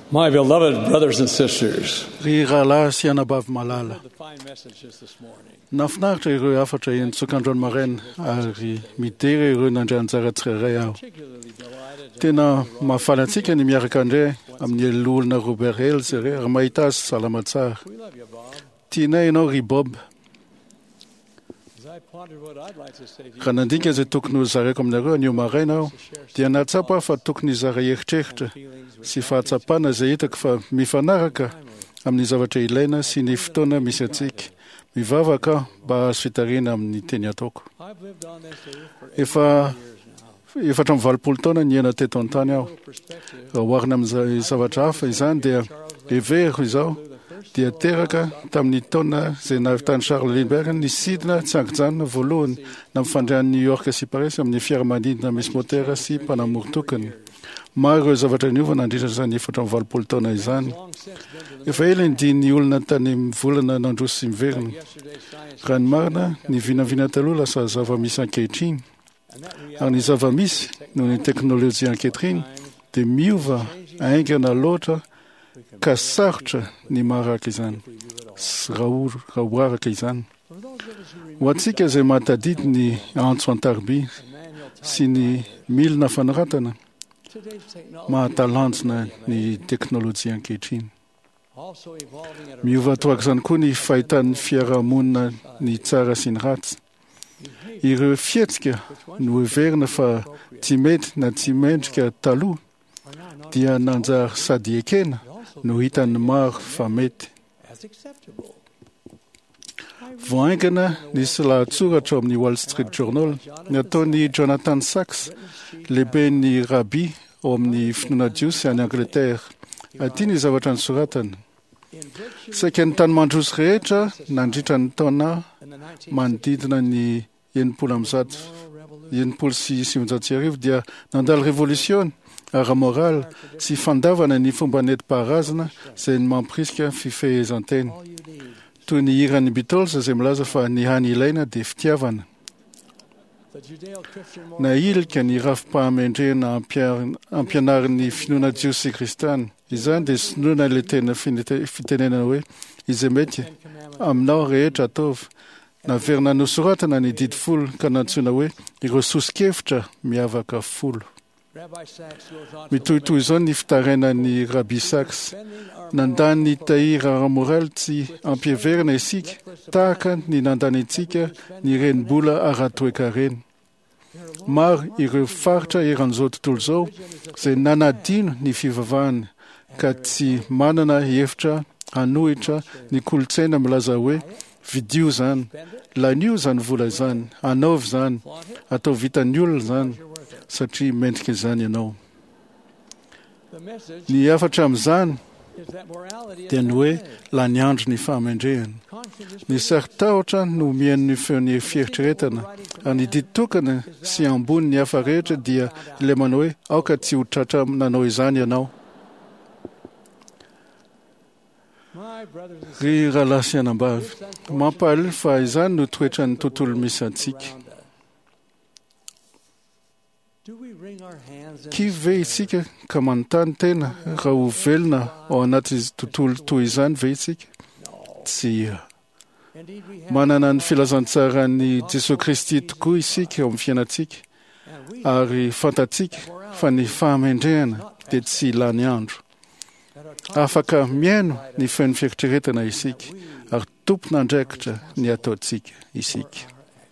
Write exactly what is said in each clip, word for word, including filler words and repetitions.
My beloved brothers and sisters, Ry rahalahy sy anabavy malala, the fine message just this morning. nafinaritra ireo afatra entsokandroany maraina ary midera ireo nandray anjara tsirairay aho. Particularly delighted Tena mahafaly antsika ny miaraka andray amin'ny olona Robert Hales ireo ary mahita azy salama tsara. we love you, Bob. Tianay ianao ry Bob. As I pondered what I'd like to say to you, Ka nandinika izay tokony ho zaraiko aminareo anio maraina aho, dia nahatsapa aho fa tokony hizara eritreritra sy fahatsapana izay hitako fa mifanaraka amin'ny zavatra ilaina sy ny fotoana misy antsika. Mivavaka aho mba azo fitarina amin'ny teny ataoko. I've lived on this earth for Efa years now. efatra amin'ny valopolo taona ny iana teto an-tany aho. Perspective, Raha oharina amin'izay zavatra hafa izany dia everiko izao dia teraka tamin'ny taona izay nahavitany Charles Lindbergh ny sidina tsy ankijanona voalohany na mifandray New York sy Paris amin'ny fiaramanidina misy motera sy mpanamory tokony. Maro ireo zavatra niova nandritra izany efatra amin'ny valopolo taona izany. long since been to the Efa ela ny ny olona tany mivolana nandroso sy miverina. yesterday's science, Raha ny marina ny vinavina taloha lasa zava-misy ankehitriny. and that Ary reality ny zava-misy noho ny teknôlôjia ankehitriny dia miova aingana loatra ka sarotra ny maharaka izany sy raha ho- raha ho araka izany. for those of us who Ho remember antsika izay mahatadidy ny antso an-tarby manual time, sy ny milina fanoratana, today's technology mahatalanjona ny teknôlôjia ankehitriny. also evolving at a Miova toaka izany koa ny fahitan'ny fiarahamonina ny tsara sy ny ratsy. Ireo fietsika no heverina fa tsy mety na tsy mendrika taloha are now not dia nanjary sady ekena no hitan'ny maro fa mety. as acceptable. Voaingana nisy lahatsoratra ao amin'ny Wall Street Journal nataon'ny Jonathan Sachs, lehibe ny rabi ao amin'ny finoana jiosy any Angleterre. Aty ny zavatra nisoratany. In virtue Saika ny tany mandroso rehetra nandritra ny taona in the nineteenth manodidina ny enimpolo amby zato moral revolution, enimpolo sy sivinjato sy arivo dia nandalo revolisiona ara-moraly sy fandavana ny fomba nentim-paharazana izay ny mampirisika fifehezan-tena. all you need, Toy ny hiran'ny Beatles izay milaza fa ny hany ilaina dia fitiavana. the Judeo-Christian moral Na ilika ny rafi-pahamendrena ampia- ampianarin'ny finoana jiosy kristiana. Izany dia sinoana ilay tena finite- fitenenana hoe izay mety Ten Commandments, aminao rehetra ataovy. Naverina nosoratana ny didy folo ka nantsoina hoe ireo sosikevitra miavaka folo. Rabbi Sachs goes on to Mitohitohy izao ny fitarainan'ny Rabbi Sachs. defending our Nandany tahira ara-moraly tsy ampiheverina isika tahaka ny nandanitsika ny renim-bola ara-toeka reny. Maro ireo faritra eran'izao tontolo izao izay nanadino ny fivavahana ka tsy manana hevitra hanohitra ny kolontsaina milaza hoe vidio izany, lanio izany vola izany, anaovy izany, atao vitan'ny olona izany satria mendrika izany ianao. the message Ny afatra amin'izany is that morality dia is ny not hoe dead. laniandro ny fahamendrehana. Conscience is Ny saritahotra no mihaino ny feon'ny fieritreretana ary ny didy tokana sy ambony ny hafa rehetra dia ilay manao hoe aoka tsy ho tratra nanao izany ianao. my brothers and Ry rahalahy sy anambavy, mampalahelo fa izany no toetra ny tontolo misy antsika. sisters around us. Do we wring our hands in Kivy ve isika ka manontany tena raha ho velona ao anaty tontolo toy izany ve isika? Tsy. Indeed, we have, Manana ny filazantsarany Jesosy Kristy tokoa isika ao amin'ny fiainantsika and we ary fantatsika fa ny fahamendrehana dia tsy lany andro. that are Afaka miaino ny feon'ny fieritreretana isika ary tompona andraikitra ny ataontsika isika.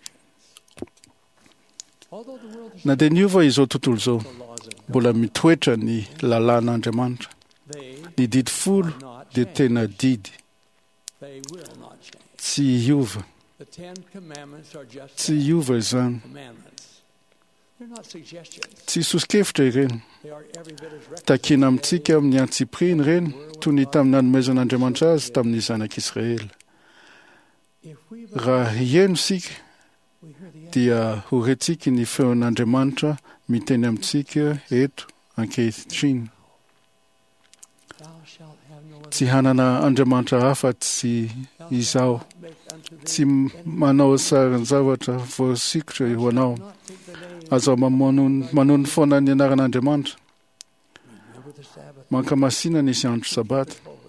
although the world is Na dia niova izao tontolo izao, the laws of God, mbola mitoetra ny lalàn'Andriamanitra. they Ny didy folo not dia change. tena didy, They will not change. tsy hiova, The Ten Commandments are just tsy that, hiova izany. commandments. They're not suggestions. Tsy sosikevitra ireny. They are every bit as requisite Takina today amintsika amin'ny antsipriny ireny toy ny tamin'ny nanomezan'Andriamanitra azy tamin'ny zanak'Israely. if we Raha hiaino isika we hear the end. dia ho rentsika ny feon'Andriamanitra miteny amintsika eto ankehitriny. Thou shalt have no other. Tsy hanana Andriamanitra hafa tsy Thou izao, shalt make unto thee tsy m- manao sarany zavatra voasikotra ho anao. not take the name. Azo mamono mamono foana ny anaran'Andriamanitra. Remember the Sabbath mankamasina nisy andro sabata.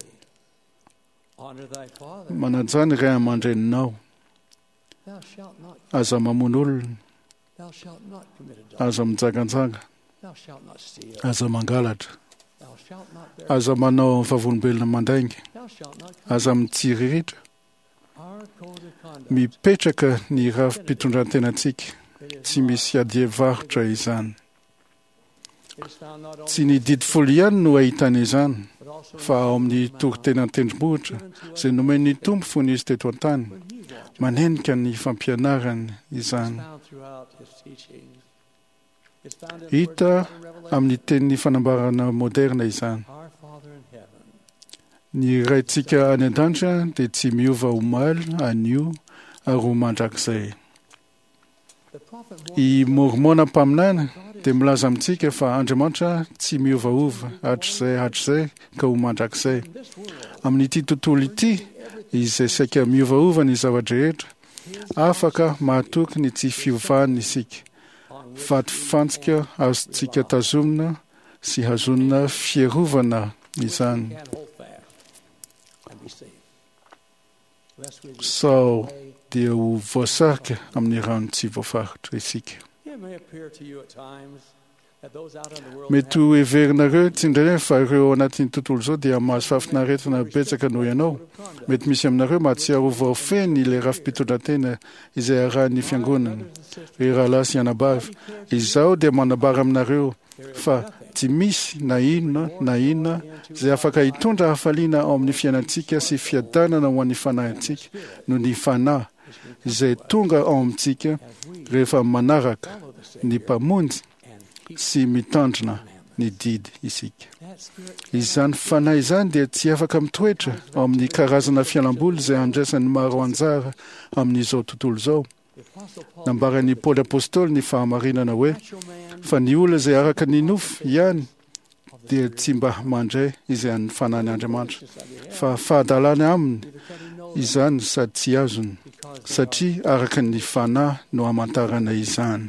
Honor thy father. Manajany ray aman-dreninao. Thou shalt not. Aza mamono olona. Thou shalt not commit adultery. Aza mijangajaga. Thou shalt not steal. Aza mangalatra. Thou shalt not bear. Aza manao vavolombelona mandainga. Thou shalt not. Aza mitsiriritra. Our code of conduct. Mipetraka ny rafi-pitondrantenantsika. Tsy misy adievarotra izany. It is found not only Tsy ny didy folo ihany no ahitana izany, but also fa ao amin'ny toritena tendrombohitra izay nomen'ny tompo fony izy teto an-tany. when he walked. Manenika ny fampianarany It's izany. found throughout his teachings. It's found in Hita the word of God in Revelation. amin'ny tenin'ny fanambarana moderna izany. Our Father in heaven. Ny raintsika any an-danitra dia tsy miova ho maly anio ary ho mandrakizay. The prophet I warned mormona mpaminana dia milaza amintsika fa Andriamanitra tsy miovaova hatr'izay hatr'izay ka ho mandrakizay. in this world. Amin'ity tontolo ity, izay saika miovaova ny zavadrehetra, afaka mahatoky ny tsy fiovahany isika. On which Fatifantsika azontsika tazomina sy hazonina fierovana izany. we can hold fast and be safe. Lest we be Sao away. dia ho voasarika amin'ny rano tsy voafaritra isika. It may appear to you at times that those out in the world Mety ho heverinareo tsindrainy fa ireo anatin'ny tontolo izao dia mahazo fafinaretana betsaka noho ianao. Mety misy aminareo mahatsiaro vaofeny ilay rafi-pitondran-tena izay arahan'ny fiangonana. Ry rahalahy sy anabavy, izaho dia manambara aminareo fa tsy misy na inona na inona izay afaka hitondra hafaliana ao amin'ny fiainantsika sy fiadanana ho an'ny fanahintsika no ny fanahy izay tonga ao amintsika rehefa manaraka ny mpamonjy sy mitandrina ny didy isika. Izany fanahy izany dia tsy afaka mitoetra ao amin'ny karazana fialamboly izay andraisan'ny maro anjara amin'izao tontolo izao. Nambaran'ny Paoly apôstôly ny fahamarinana hoe fa ny olona izay araka ny nofo ihany dia tsy mba mandray izay an'ny fanahyn'Andriamanitra, fa fahadalana aminy izany sady tsy azony, satria araka ny fanahy no hamantarana izany.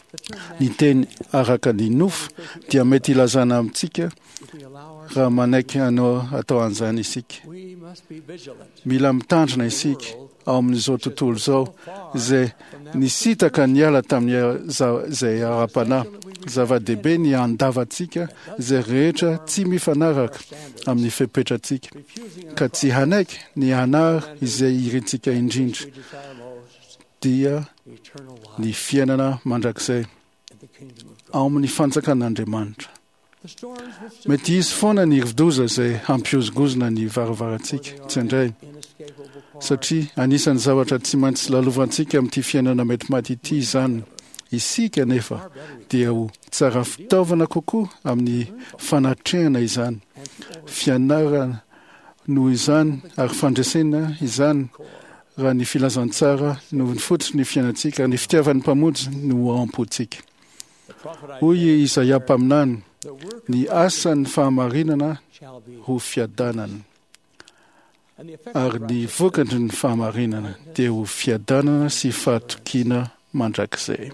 Ny teny araka ny nofo dia mety ilazana amintsika raha manaiky anao atao an'izany isika. we must be vigilant. Mila mitandrina isika ao amin'izao tontolo izao izay nisitaka niala tamin'ny izay ara-panahy. Zava-dehibe ny andavantsika izay rehetra tsy mifanaraka amin'ny fepetratsika, ka tsy hanaiky ny hanary izay irintsika indrindra We desire most dia eternal life ny fiainana mandrakizay in the kingdom of God. ao amin'ny fanjakan'Andriamanitra. The storms which Mety izy foana ny rivodoza izay hampiozigozona ny varavarantsika tsy indray, inescapable part satria anisan'ny zavatra tsy maintsy lalovantsika amin'ity fiainana mety maty ity izany. Isika nefa dia ho tsara fitaovana kokoa amin'ny fanatrehana izany. Fianarana noho izany ary fandresena izany raha ny filazantsara no fotsiny ny fiainantsika, ny fitiavan'ny mpamonjy no ampotsika. the prophet Hoy Isaia mpaminany, the work ny asan'ny fahamarinana shall be ho fiadanana, and the effect ary ny vokatry ny fahamarinana dia ho fiadanana sy fahatokiana mandrakizay.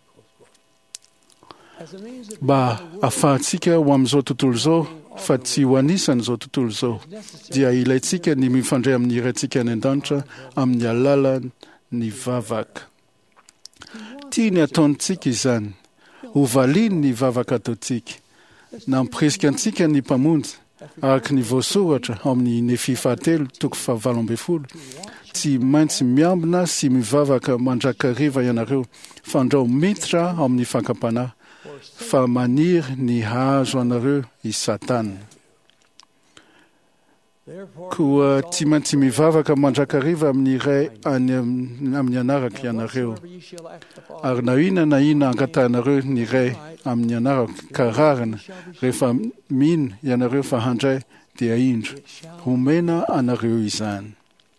as a means of Mba ahafahantsika ho amin'izao tontolo izao fa tsy ho anisan'izao tontolo izao, dia ilaintsika ny mifandray amin'ny irantsika any an-danitra amin'ny alalan'ny vavaka. Tiany ataontsika izany, ho valiany ny vavaka ataontsika, nampirisika antsika ny mpamonjy araka ny voasoratra amin'ny Nefi fahatelo toko fahavalo ambin'ny folo. Tsy maintsy miambina sy mivavaka mandrakariva ianareo, fandrao miditra ao amin'ny fankampanahy, fa maniry ny hazo anareo i Satana. therefore Koa tsy maintsy mivavaka mandrakariva amin'ny iray any am- amin'ny anaraka ianareo. whatsoever ye shall act upon Ary na ina na ina angatanareo ny iray amin'ny anaraka ka rarina, rehefa mino ianareo fa handray dia indro, it shall homena anareo izany.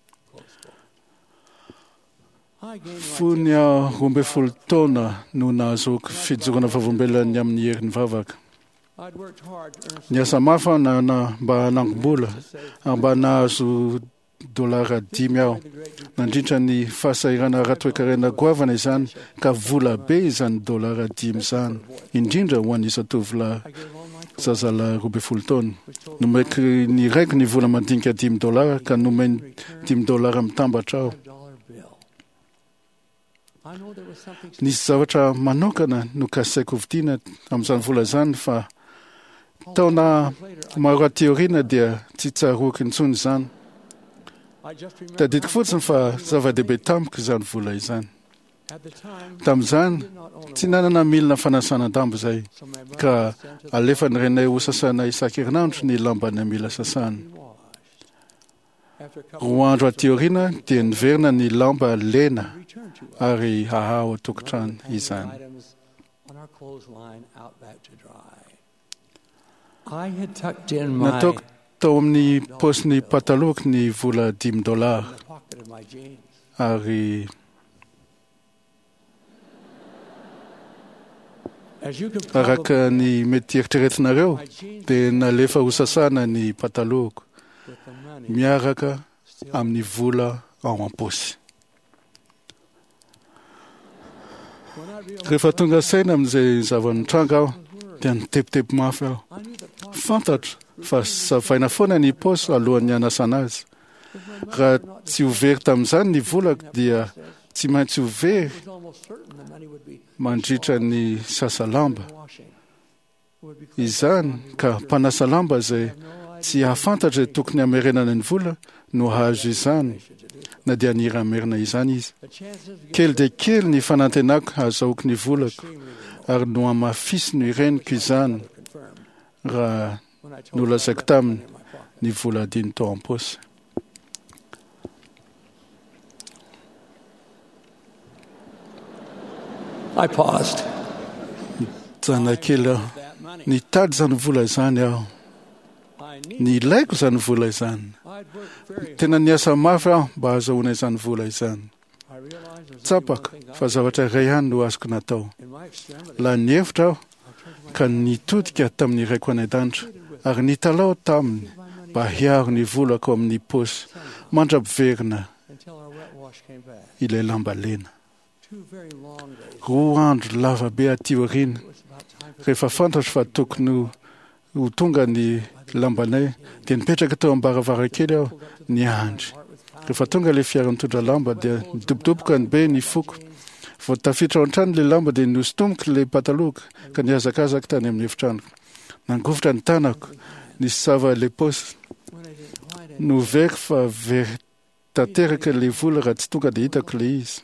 I gain my Fony a roa ambin'ny folo taona no nahazoko fijorana vavombelany amin'ny herin'ny vavaka. I'd worked hard to earn Niasa mafy aho na, na mba hanangom-bola, ary mba nahazo dolara dimy aho. Nandritra ny fahasairana ara-toekarena goavana izany ka vola be izany dolara dimy izany, indrindra ho an'ny zatovolahy zazalahy roa ambin'ny folo taona. Nomeko ny raiky ny vola mandinika dimy dolara ka nomeny dimy dolara mitambatra aho. Nisy zavatra manokana no kasaiko vidiana amin'izany vola izany fa taona maro ateoriana dia tsy tsaroako intsony izany. Tadidiko fotsiny fa zava-dehibe tamiko izany vola izany. Tamin'izany tsy nanana milina fanasana-damba izay ka alefa ny renay ho sasana isan-kerinandro ny lambany mila sasana. Roa andro ateoriana dia niverina ny lamba lena ary hahao an-tokantrano izany. Nataoko tao amin'ny paosiny patalohako ny vola dimy dolara ary araka ny mety eritreretinareo dia nalefa ho sasana ny patalohako miaraka amin'ny vola ao am-paosy. Rehefa tonga saina amin'izay zava-nitranga aho dia nitepitepy mafy aho. Fantatra fa savaina foana ny paosy alohan'ny hanasana azy. Raha tsy overy tamin'izany ny volako dia tsy maintsy overy mandritra ny sasalamba. Izany ka mpanasa lamba izay tsy hahafantatra tokony hamerenana ny vola no hahazo izany na dia niramerina izany izy. Kely dia kely ny fanantenako hahazoako ny volako ary no hamafisino ireniko izany raha nolazaiko taminy ny vola adiny tao am-paosy. I paused. Jana kely aho. Nitady izany vola izany aho. Ny ilaiko izany vola izany. Tena niasa mafy aho mba hahazoana izany vola izany. Tsapaka fa zavatra iray ihany no azoko natao. La nihevitra aho ka nitodika tamin'ny iraiko any an-danitra ary nitalao taminy mba hiaro ny volako amin'ny paosy mandrapiverina ilay lamba lena. Roa andro lava be aty aoriana rehefa fantatra fa tokony ho tonga ny lambanay dia nipetraka tao am-baravarakely aho niandry. Rehefa tonga ilay fiara mitondra lamba dia nidobodoboka ny be ny foko. Vao tafiditra ao an-trano ilay lamba dia nostomoko ilay patalohako ka niazakazaka tany amin'ny efitranoko. Nangovitra ny tanako nisava ilay paosy. Noveriko fa very tanteraka ilay vola raha tsy tonga dia hitako ilay izy.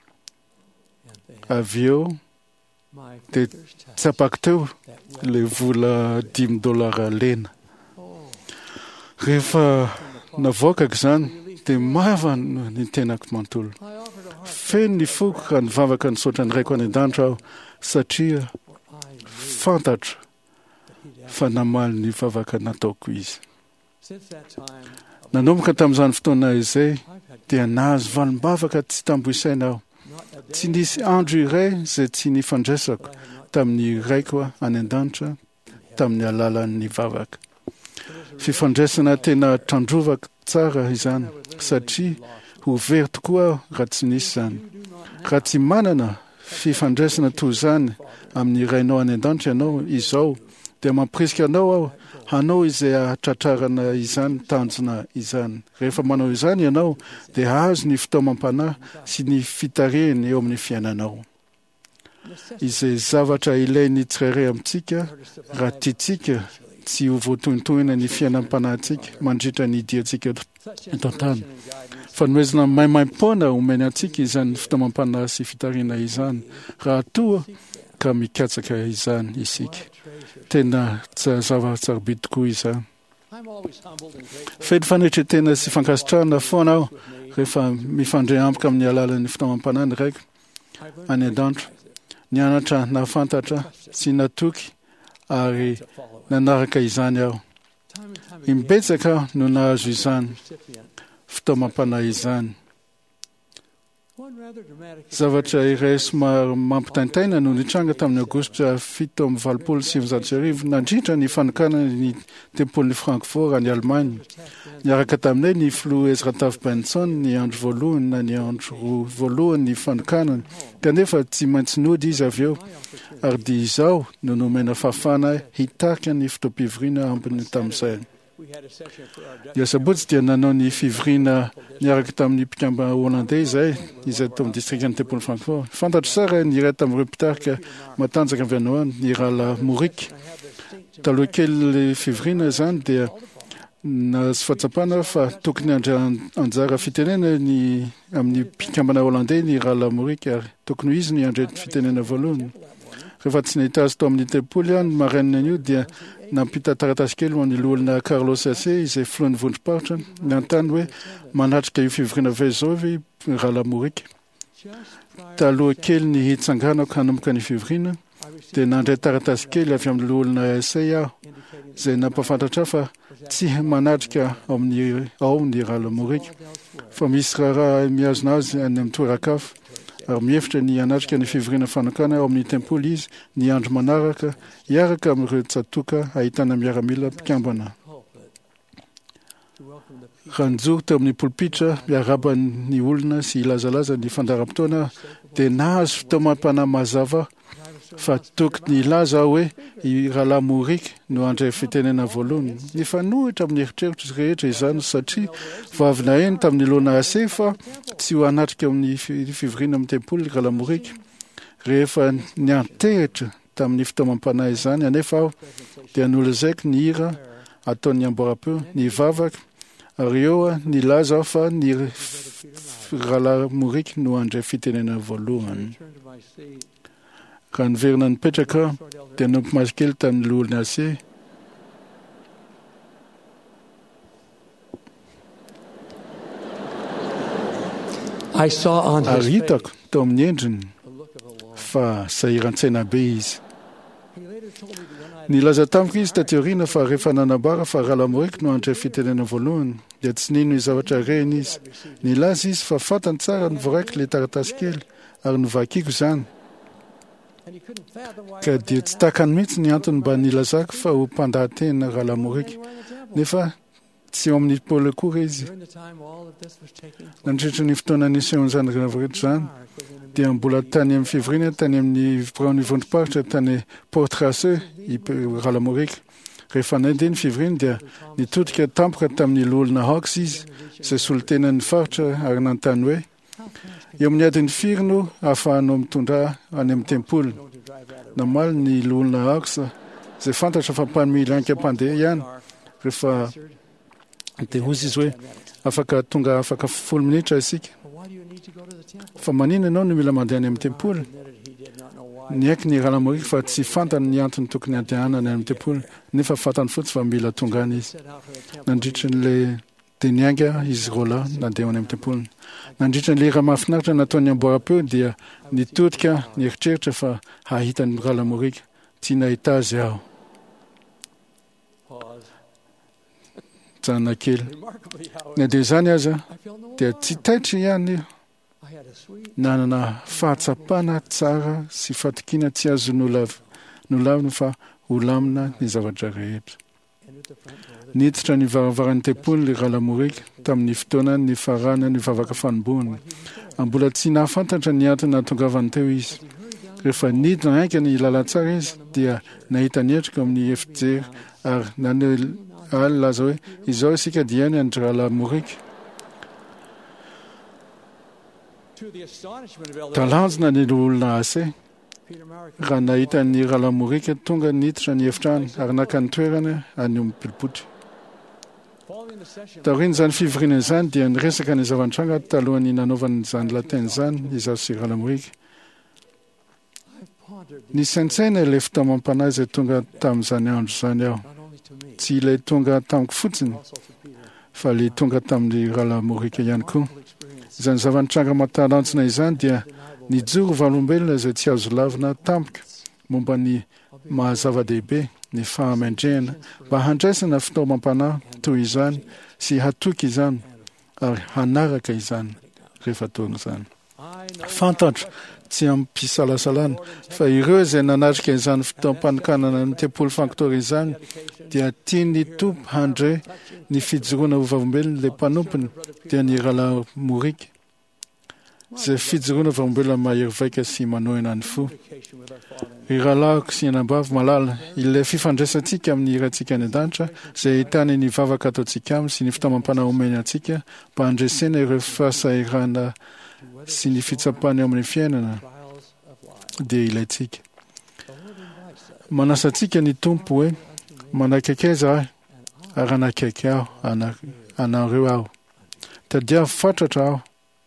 Avy eo dia tsapako teo ilay vola dimy dolara lena. Rehefa navoakako izany dia mava ny tenako manontolo. Feno ny foko raha nivavaka nisaotra ny raiko any an-danitra aho satria fantatra fa namaly ny vavaka nataoko izy. Nanomboka tamin'izany fotoana izay dia nahazo valim-bavaka tsy tamboisaina aho. Tsy nisy andro iray izay tsy nifandraisako tamin'ny raiko any an-danitra tamin'ny alalan'ny vavaka. Fifandraisana tena trandrovako tsara izany satria ho very tokoa aho raha tsy nisy izany. Raha tsy manana fifandraisana toy izany amin'ny rainao any an-danitra ianao izao dia mampirisika anao aho hanao izay ahatratrarana izany tanjona izany. Rehefa manao izany ianao dia azo ny fitaovam-panahy sy ny fitarihany eo amin'ny fiainanao. Izay zavatra ilainy tsirairay amintsika raha tiantsika tsy ho voatointoina ny fiainam-panahitsika mandritra ny diantsika eto an-tany. Fanomezana maimaim-poana omeny antsika izany fitaovam-panahy sy fitarihana izany raha toa ka mikatsaka izany isika. Tena zava-tsarobidy tokoa izany. Feno fanetretena sy fankasitrahana foana aho rehefa mifandray ampoka amin'ny alalan'ny fitaovam-panahy ny raiko any an-danitra. Nianatra nahafantatra sy natoky ary nanaraka izany aho. Imbetsaka aho no nahazo izany fitaovam-panahy izany. Zavatra iray somary mampitaintaina no nitranga tamin'ny aogositra fito amby valopolo sy sivinjato sy arivo nandritra ny fanokana ny tempoly Francfort any Allemagne. Niaraka taminay ny filoha Ezra Taft Benson ny andro voalohany na ny andro voalohany ny fanokanany, kanefa tsy maintsy nody izy avy eo, ary dia izaho no nomena fahafana hitarika ny fotoam-pivoriana ambiny tamin'izay. Dia sabotsy dia nanao ny fivoriana niaraka tamin'ny mpikamba hollandais izay izay tao amin'ny distriktan'ny tempoly Francfort. Fantatro tsara ny iray tamin'ireo mpitarika matanjaka avy anao any, ny Rala Morik. Taloha kely fivoriana izany dia nahazo fahatsapana fa tokony anjara fitenena ny amin'ny mpikambana hollandais ny Rala Morik, ary tokony izy ny andray fitenena voalohany. Rehefa tsy nahita azy tao amin'ny tempoly any marainina an'io dia nampita taratasy kely ho an'ny lohalina Carlos Sasse izay filohan'ny vondrom-paritra, nanontany hoe manatrika io fivoriana ve izao ve Rala Morik. Taloha kely ny hitsanganako hanomboka ny fivoriana dia nandray taratasy kely avy amin'ny lohalina S A aho izay nampafantatra fa tsy manatrika ao amin'ny ao ny Rala Morik, fa misy raha mihazona azy any amin'ny toeran-kafa, ary mihefitra ny hanatrika ny fivoriana fanokana ao amin'ny tempoly izy ny andro manaraka hiaraka amin'ireo tsatoka ahitana miaramila mpikambana. Ranjory teo amin'ny pulpitra miaraba ny olona sy ilazalaza ny fandaharam-potoana dia nahazo fitoamam-panahy mazava fa tokony ilaza hoe i Rala Morik no andray fitenena voalohany. Nefa nohitra amin'ny eritreritra rehetra izany satria vavy naheno tamin'ny loana ase fa tsy ho hanatrika amin'ny fivoriana amin'ny tempoly Rala Morik. Rehefa niantehitra tamin'ny fitoamam-panahy izany anefa aho dia nolazaiko ny hira ataon'ny amboara-peo ny vavaka, ary eo nilaza aho fa ny Rala Morik no andray fitenena voalohany. Raha niverina nipetraka dia nompimaso kely tamin'ny lohaliny ase. Ary hitako tao amin'ny endriny fa sahiran-tsaina be izy. Nilaza tamiko izy taty aoriana fa rehefa nanambara fa Rala Morik no andray fitenena voalohany dia tsy nino ny zavatra reny izy. Nilaza izy fa fantany tsara ny voraiko ilay taratasy kely ary novakiko izany. Ka dia tsy takany mihitsy ny antony mba nilazako fa ho mpandahatena Rala Morik, nefa tsy eo amin'ny pôly akory izy. Nandritra ny fotoana nisehoan'izany rehetra izany dia mbola tany amin'ny fivoriana tany amin'ny biraon'ny vondrom-paritra tany Port-Traceux i Rala Morik. Rehefa nandeha ny fivoriana dia nitodika tampoka tamin'ny lohalina Hawks izy izay solotenan'ny faritra ary nanontany hoe eo amin'ny adiny firy no ahafahanao mitondra any amin'ny tempoly. Namaly ny lohalina Hawks izay fantatra fa mpanimila anka-mpandeha ihany. Rehefa dia hozy izy hoe afaka tonga afaka folo minitra isika. Fa manina ianao no mila mandeha any amin'ny tempoly? Niaiky ny Rala Morik fa tsy fantany ny antony tokony andehanany any amin'ny tempoly, nefa fantany fotsy fa mila tonga any izy. Nandritra n'ilay dia nianga izy rola nandeha any amin'ny tempoly. Nandritra n'ilay raha mahafinaritra nataon'ny amboara-peo dia nitodika nieritreritra fa hahita ny Rala Morik. Tsy nahita azy aho. Jana kely. Nandeha izany aza dia tsy taitra ihany io. Nanana fahatsapana tsara sy fatokiana tsy azo nolavina fa holamina ny zavatra rehetra. Niditra ny varavaran'ny tempoly ny Rala Morik tamin'ny fotoana ny farana ny vavaka fanombohana. Mbola tsy nahafantatra ny antony nahatongavany teo izy. Rehefa nidina hainka ny lalantsara izy dia nahita nietrika amin'ny efijery ary naneo laza hoe izao isika dia ny andry Rala Morik. Talanjona ny olona ase raha nahita ny Rala Morik tonga niditra ny efitrano ary naka ny toerana any amin'ny pilipotry. Taoriana izany fivoriana izany dia niresaka ny zavan-tranga talohan'ny nanaovana izany lateny izany izaho sy Rala Morik. Ny saintsaina ilay fitoamam-panahy izay tonga tamin'izany andro izany aho. Tsy ilay tonga tamiko fotsiny fa ilay tonga tamin'ny Rala Morik ihany koa. Izany zavan-tranga matalantsona izany dia nijoro valombelona izay tsy azo lavina tampoka momba ny mahazava-dehibe ny fahamendrehana mba handraisana fitoamam-panahy toy izany sy hatoky izany ary hanaraka izany rehefa toa izany. fantatra tsy ampisalasalana fa ireo izay nanatrika izany fotoam-panokanana ny tempolo fankitory izany dia tia ny tompo handre ny fijoroana ovavombelona ilay mpanompony dia ny rahalahy morika izay fijoroana ovavombelona mahery vaika sy manohina ny fo. I rahalahiko sy anambavy malala ilay fifandraisantsika amin'ny irantsika any an-danitra izay ahitany ny vavaka ataontsika aminy sy ny fitaovam-panahy omeny antsika mba handresena ireo fahasairana sy ny fitsapany amin'ny fiainana dia ilayntsika. Manasantsika ny tompo hoe manakaiky aiza aho ary anakaiky aho anareo aho. Tadiavo fatratra aho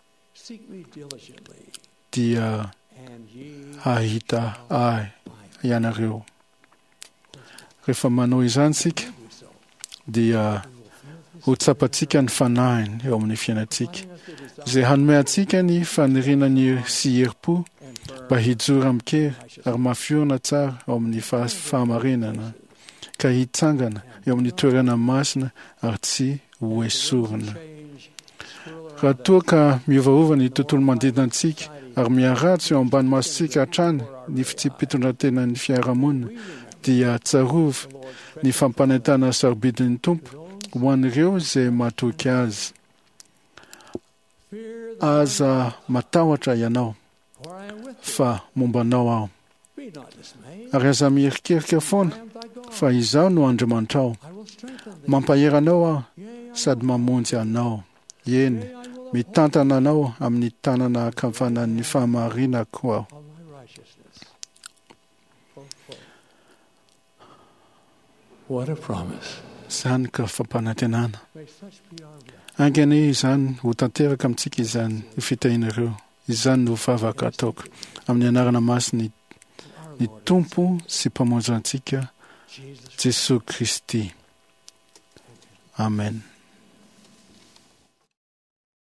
dia ahita ahy ianareo. Rehefa manao izany tsika dia ho tsapantsika ny fanahiny eo amin'ny fiainantsika izay hanome antsika ny fanirinany sy herim-po mba hijoro amin'kery ary mafiona tsara ao amin'ny fahamarinana ka hitsangana eo amin'ny toerana masina ary tsy ho esorina. Raha toa ka miovaova ny tontolo manodidina antsika ary miaratsy eo ambany masontsika hatrany ny fitsipitondratena ny fiarahamonina dia tsarovy ny fampanentana sarobidin'ny tompo ho an'ireo izay matoky azy. Aza matahotra ianao fa mombanao aho, ary aza mierikerika foana fa izaho no Andriamanitra ao. Mampaheranao aho sady mamonjy anao. Eny, mitantana anao amin'ny tanana ankavanan'ny fahamarinako aho. What a promise. Izany ka fampanantenana. Angany izany ho tanteraka amintsika izany fitahinareo. Izany no vavaka ataoko amin'ny anarana masiny ny Tompo sy mpamonjy antsika Jesosy Kristy. Amen.